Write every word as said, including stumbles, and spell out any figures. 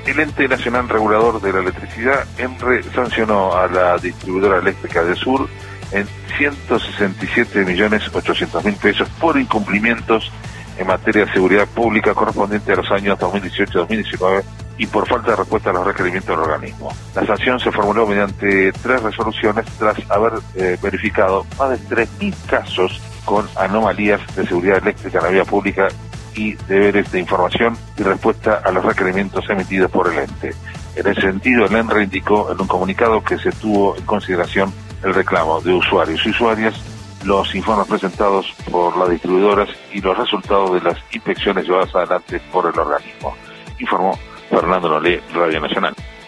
El Ente Nacional Regulador de la Electricidad, ENRE, sancionó a la distribuidora eléctrica del Sur en ciento sesenta y siete millones ochocientos mil pesos por incumplimientos en materia de seguridad pública correspondiente a los años dos mil dieciocho y dos mil diecinueve y por falta de respuesta a los requerimientos del organismo. La sanción se formuló mediante tres resoluciones tras haber eh, verificado más de tres mil casos con anomalías de seguridad eléctrica en la vía pública y deberes de información y respuesta a los requerimientos emitidos por el ente. En ese sentido, el ENRE indicó en un comunicado que se tuvo en consideración el reclamo de usuarios y usuarias, los informes presentados por las distribuidoras y los resultados de las inspecciones llevadas adelante por el organismo. Informó Fernando Nolé, Radio Nacional.